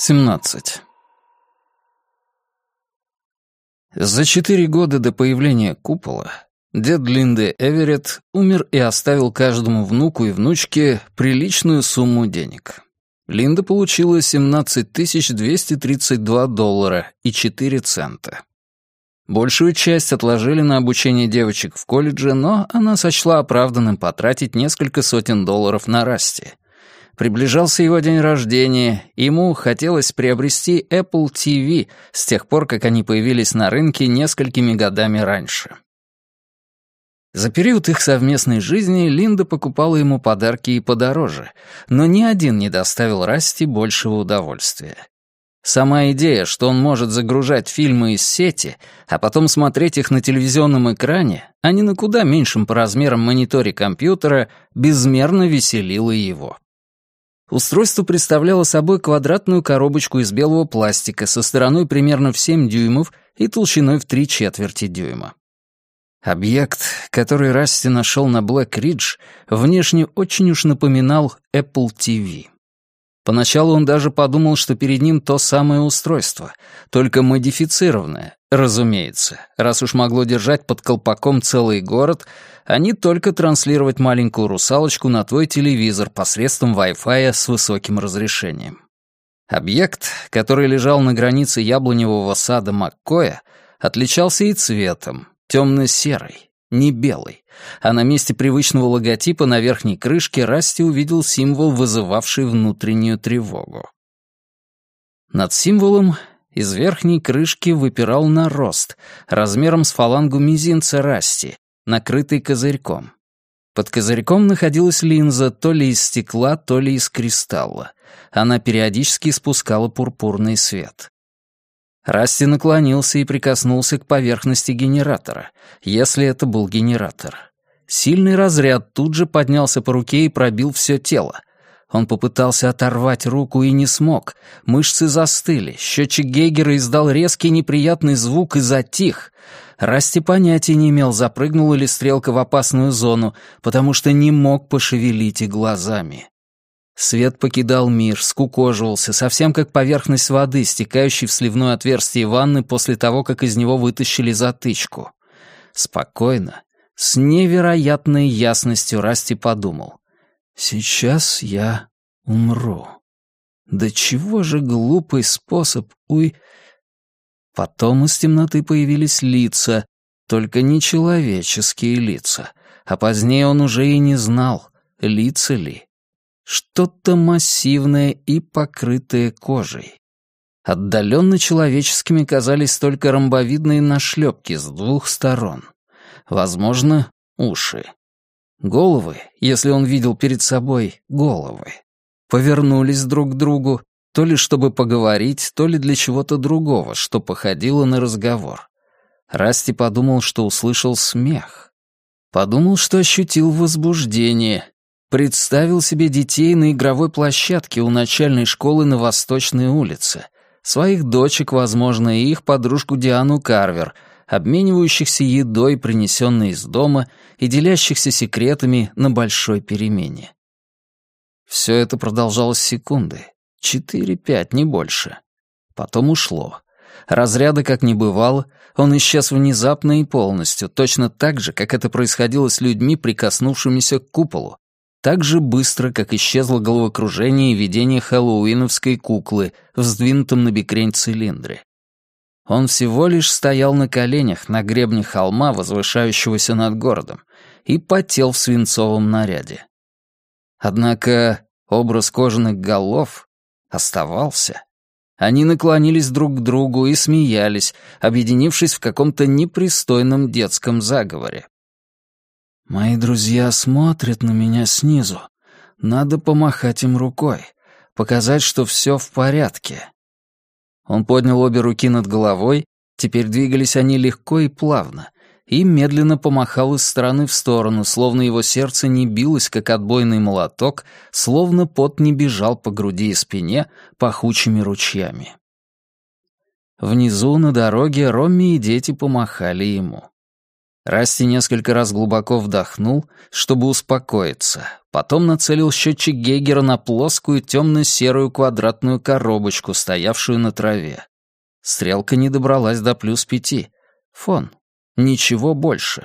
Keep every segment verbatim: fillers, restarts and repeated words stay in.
семнадцать. За четыре года до появления купола дед Линды Эверетт умер и оставил каждому внуку и внучке приличную сумму денег. Линда получила семнадцать тысяч двести тридцать два доллара и четыре цента. Большую часть отложили на обучение девочек в колледже, но она сочла оправданным потратить несколько сотен долларов на Расти. Приближался его день рождения, и ему хотелось приобрести Apple ти ви с тех пор, как они появились на рынке несколькими годами раньше. За период их совместной жизни Линда покупала ему подарки и подороже, но ни один не доставил Расти большего удовольствия. Сама идея, что он может загружать фильмы из сети, а потом смотреть их на телевизионном экране, а не на куда меньшем по размерам мониторе компьютера, безмерно веселила его. Устройство представляло собой квадратную коробочку из белого пластика со стороной примерно в семь дюймов и толщиной в три четверти дюйма. Объект, который Расти нашел на Блэк-Ридж, внешне очень уж напоминал Apple ти ви. Поначалу он даже подумал, что перед ним то самое устройство, только модифицированное, разумеется, раз уж могло держать под колпаком целый город, а не только транслировать маленькую русалочку на твой телевизор посредством Wi-Fi с высоким разрешением. Объект, который лежал на границе яблоневого сада Маккоя, отличался и цветом, темно-серый, не белый, а на месте привычного логотипа на верхней крышке Расти увидел символ, вызывавший внутреннюю тревогу. Над символом из верхней крышки выпирал нарост, размером с фалангу мизинца Расти, накрытый козырьком. Под козырьком находилась линза то ли из стекла, то ли из кристалла. Она периодически испускала пурпурный свет. Расти наклонился и прикоснулся к поверхности генератора, если это был генератор. Сильный разряд тут же поднялся по руке и пробил все тело. Он попытался оторвать руку и не смог. Мышцы застыли, счетчик Гейгера издал резкий неприятный звук и затих. Расти понятия не имел, запрыгнула ли стрелка в опасную зону, потому что не мог пошевелить и глазами. Свет покидал мир, скукоживался, совсем как поверхность воды, стекающей в сливное отверстие ванны после того, как из него вытащили затычку. Спокойно, с невероятной ясностью Расти подумал: «Сейчас я умру. Да чего же глупый способ уй...» Потом из темноты появились лица, только не человеческие лица, а позднее он уже и не знал, лица ли. Что-то массивное и покрытое кожей. Отдаленно человеческими казались только ромбовидные нашлепки с двух сторон. Возможно, уши. Головы, если он видел перед собой головы, повернулись друг к другу, то ли чтобы поговорить, то ли для чего-то другого, что походило на разговор. Расти подумал, что услышал смех. Подумал, что ощутил возбуждение. Представил себе детей на игровой площадке у начальной школы на Восточной улице, своих дочек, возможно, и их подружку Диану Карвер, обменивающихся едой, принесенной из дома, и делящихся секретами на большой перемене. Все это продолжалось секунды, четыре-пять, не больше. Потом ушло. Разряда как не бывало, он исчез внезапно и полностью, точно так же, как это происходило с людьми, прикоснувшимися к куполу. Так же быстро, как исчезло головокружение и видение хэллоуиновской куклы в сдвинутом на бекрень цилиндре. Он всего лишь стоял на коленях на гребне холма, возвышающегося над городом, и потел в свинцовом наряде. Однако образ кожаных голов оставался. Они наклонились друг к другу и смеялись, объединившись в каком-то непристойном детском заговоре. «Мои друзья смотрят на меня снизу. Надо помахать им рукой, показать, что все в порядке». Он поднял обе руки над головой, теперь двигались они легко и плавно, и медленно помахал из стороны в сторону, словно его сердце не билось, как отбойный молоток, словно пот не бежал по груди и спине пахучими ручьями. Внизу, на дороге, Ромми и дети помахали ему. Расти несколько раз глубоко вдохнул, чтобы успокоиться, потом нацелил счетчик Гейгера на плоскую темно-серую квадратную коробочку, стоявшую на траве. Стрелка не добралась до плюс пяти. Фон. Ничего больше.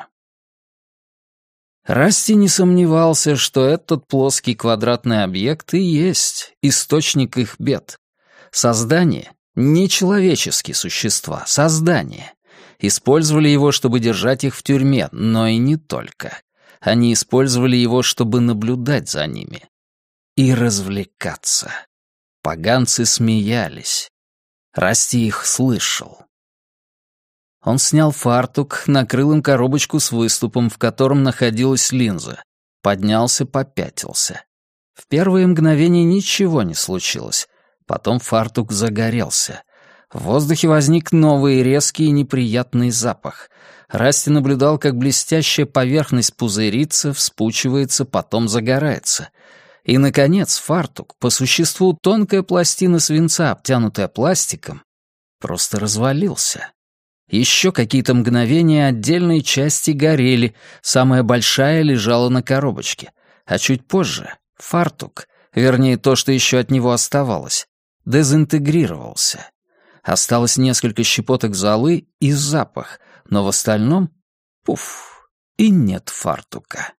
Расти не сомневался, что этот плоский квадратный объект и есть источник их бед. Создание — не человеческие существа, создание. Использовали его, чтобы держать их в тюрьме, но и не только. Они использовали его, чтобы наблюдать за ними. И развлекаться. Поганцы смеялись. Расти их слышал. Он снял фартук, накрыл им коробочку с выступом, в котором находилась линза. Поднялся, попятился. В первые мгновения ничего не случилось. Потом фартук загорелся. В воздухе возник новый резкий и неприятный запах. Расти наблюдал, как блестящая поверхность пузырится, вспучивается, потом загорается. И, наконец, фартук, по существу тонкая пластина свинца, обтянутая пластиком, просто развалился. Еще какие-то мгновения отдельные части горели, самая большая лежала на коробочке. А чуть позже фартук, вернее, то, что еще от него оставалось, дезинтегрировался. Осталось несколько щепоток золы и запах, но в остальном — пуф, и нет фартука.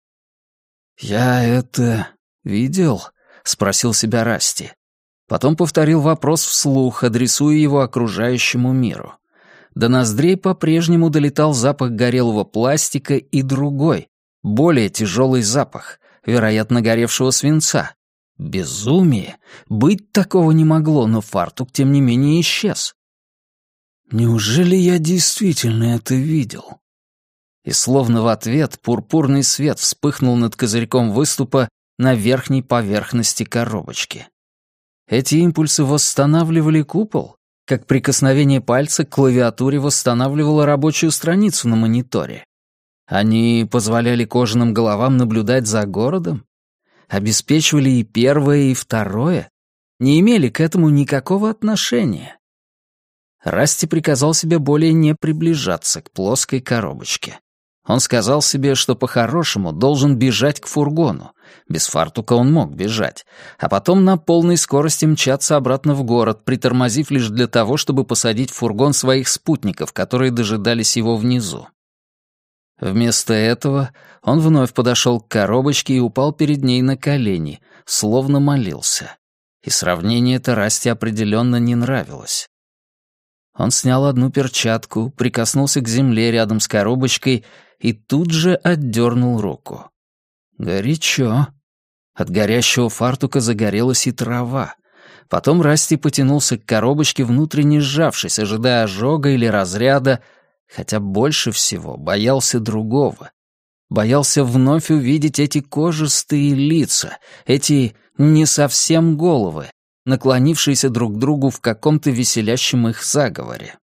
«Я это видел?» — спросил себя Расти. Потом повторил вопрос вслух, адресуя его окружающему миру. До ноздрей по-прежнему долетал запах горелого пластика и другой, более тяжелый запах, вероятно, горевшего свинца. Безумие! Быть такого не могло, но фартук, тем не менее, исчез. Неужели я действительно это видел? И словно в ответ пурпурный свет вспыхнул над козырьком выступа на верхней поверхности коробочки. Эти импульсы восстанавливали купол, как прикосновение пальца к клавиатуре восстанавливало рабочую страницу на мониторе. Они позволяли кожаным головам наблюдать за городом? Обеспечивали и первое, и второе? Не имели к этому никакого отношения? Расти приказал себе более не приближаться к плоской коробочке. Он сказал себе, что по-хорошему должен бежать к фургону. Без фартука он мог бежать. А потом на полной скорости мчаться обратно в город, притормозив лишь для того, чтобы посадить в фургон своих спутников, которые дожидались его внизу. Вместо этого он вновь подошел к коробочке и упал перед ней на колени, словно молился. И сравнение это Расти определенно не нравилось. Он снял одну перчатку, прикоснулся к земле рядом с коробочкой и тут же отдернул руку. Горячо. От горящего фартука загорелась и трава. Потом Расти потянулся к коробочке, внутренне сжавшись, ожидая ожога или разряда, хотя больше всего боялся другого. Боялся вновь увидеть эти кожистые лица, эти не совсем головы, наклонившиеся друг к другу в каком-то веселящем их заговоре.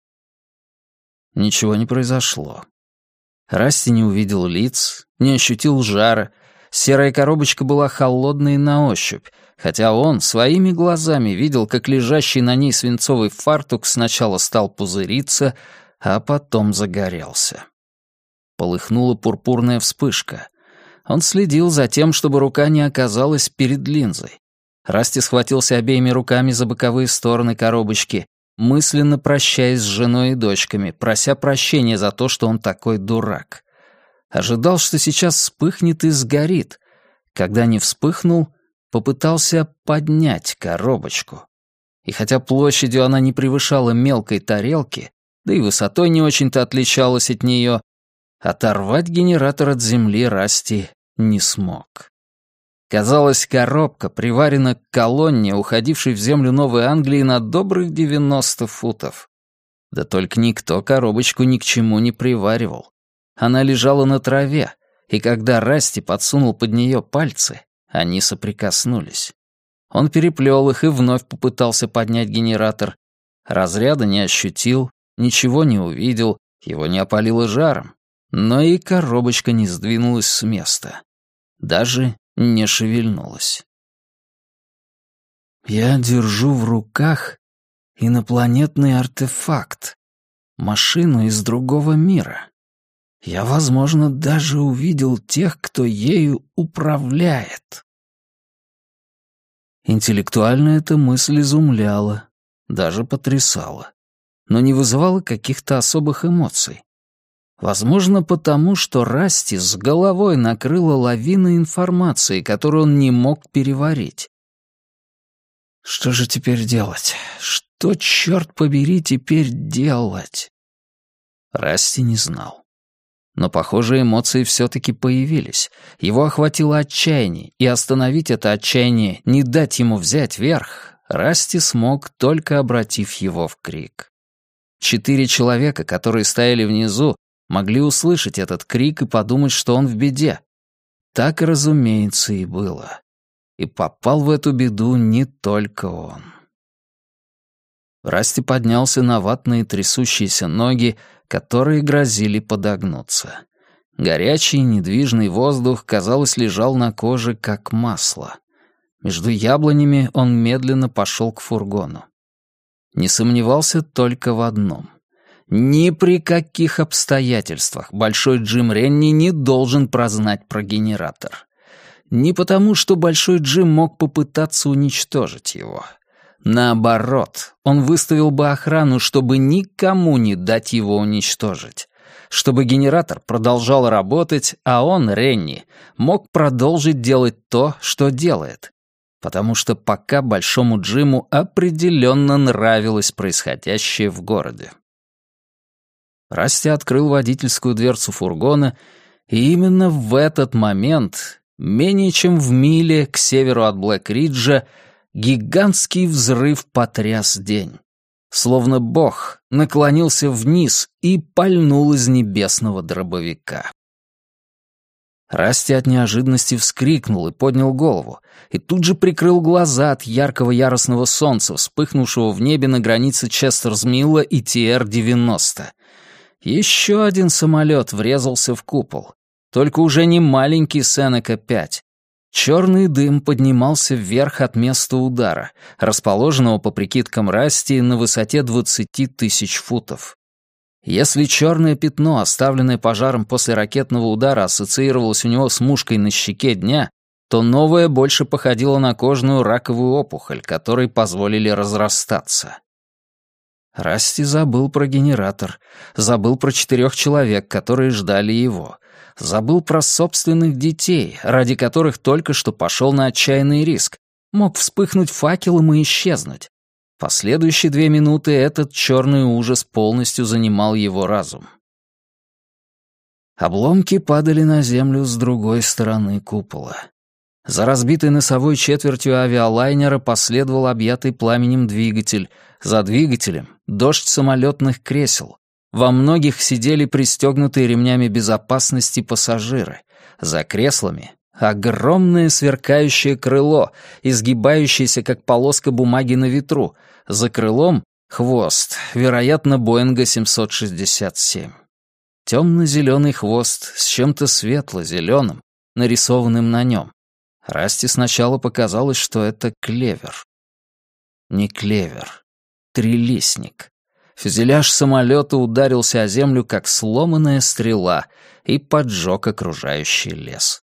Ничего не произошло. Расти не увидел лиц, не ощутил жара. Серая коробочка была холодной на ощупь, хотя он своими глазами видел, как лежащий на ней свинцовый фартук сначала стал пузыриться, а потом загорелся. Полыхнула пурпурная вспышка. Он следил за тем, чтобы рука не оказалась перед линзой. Расти схватился обеими руками за боковые стороны коробочки, мысленно прощаясь с женой и дочками, прося прощения за то, что он такой дурак. Ожидал, что сейчас вспыхнет и сгорит. Когда не вспыхнул, попытался поднять коробочку. И хотя площадью она не превышала мелкой тарелки, да и высотой не очень-то отличалась от нее, оторвать генератор от земли Расти не смог. Казалось, коробка приварена к колонне, уходившей в землю Новой Англии на добрых девяносто футов. Да только никто коробочку ни к чему не приваривал. Она лежала на траве, и когда Расти подсунул под нее пальцы, они соприкоснулись. Он переплел их и вновь попытался поднять генератор. Разряда не ощутил, ничего не увидел, его не опалило жаром. Но и коробочка не сдвинулась с места. Даже не шевельнулась. Я держу в руках инопланетный артефакт, машину из другого мира. Я, возможно, даже увидел тех, кто ею управляет. Интеллектуально эта мысль изумляла, даже потрясала, но не вызывала каких-то особых эмоций. Возможно, потому что Расти с головой накрыла лавина информации, которую он не мог переварить. Что же теперь делать? Что, черт побери, теперь делать? Расти не знал. Но, похоже, эмоции все-таки появились. Его охватило отчаяние, и остановить это отчаяние, не дать ему взять верх, Расти смог, только обратив его в крик. Четыре человека, которые стояли внизу, могли услышать этот крик и подумать, что он в беде. Так, разумеется, и было. И попал в эту беду не только он. Расти поднялся на ватные трясущиеся ноги, которые грозили подогнуться. Горячий, недвижный воздух, казалось, лежал на коже, как масло. Между яблонями он медленно пошел к фургону. Не сомневался только в одном. Ни при каких обстоятельствах Большой Джим Ренни не должен прознать про генератор. Не потому, что Большой Джим мог попытаться уничтожить его. Наоборот, он выставил бы охрану, чтобы никому не дать его уничтожить. Чтобы генератор продолжал работать, а он, Ренни, мог продолжить делать то, что делает. Потому что пока Большому Джиму определенно нравилось происходящее в городе. Расти открыл водительскую дверцу фургона, и именно в этот момент, менее чем в миле к северу от Блэк-Риджа, гигантский взрыв потряс день. Словно бог наклонился вниз и пальнул из небесного дробовика. Расти от неожиданности вскрикнул и поднял голову, и тут же прикрыл глаза от яркого яростного солнца, вспыхнувшего в небе на границе Честерс-Милла и Ти Эр девяносто. Еще один самолет врезался в купол, только уже не маленький Сенека пять. Черный дым поднимался вверх от места удара, расположенного, по прикидкам Расти, на высоте двадцати тысяч футов. Если черное пятно, оставленное пожаром после ракетного удара, ассоциировалось у него с мушкой на щеке дня, то новое больше походило на кожную раковую опухоль, которой позволили разрастаться. Расти забыл про генератор, забыл про четырех человек, которые ждали его, забыл про собственных детей, ради которых только что пошел на отчаянный риск, мог вспыхнуть факелом и исчезнуть. Последующие две минуты этот черный ужас полностью занимал его разум. Обломки падали на землю с другой стороны купола. За разбитой носовой четвертью авиалайнера последовал объятый пламенем двигатель, за двигателем — дождь самолетных кресел. Во многих сидели пристегнутые ремнями безопасности пассажиры. За креслами — огромное сверкающее крыло, изгибающееся как полоска бумаги на ветру. За крылом — хвост, вероятно, Боинга семьсот шестьдесят семь. Темно-зеленый хвост с чем-то светло-зеленым, нарисованным на нем. Расти сначала показалось, что это клевер. Не клевер. Трилистник. Фюзеляж самолета ударился о землю, как сломанная стрела, и поджег окружающий лес.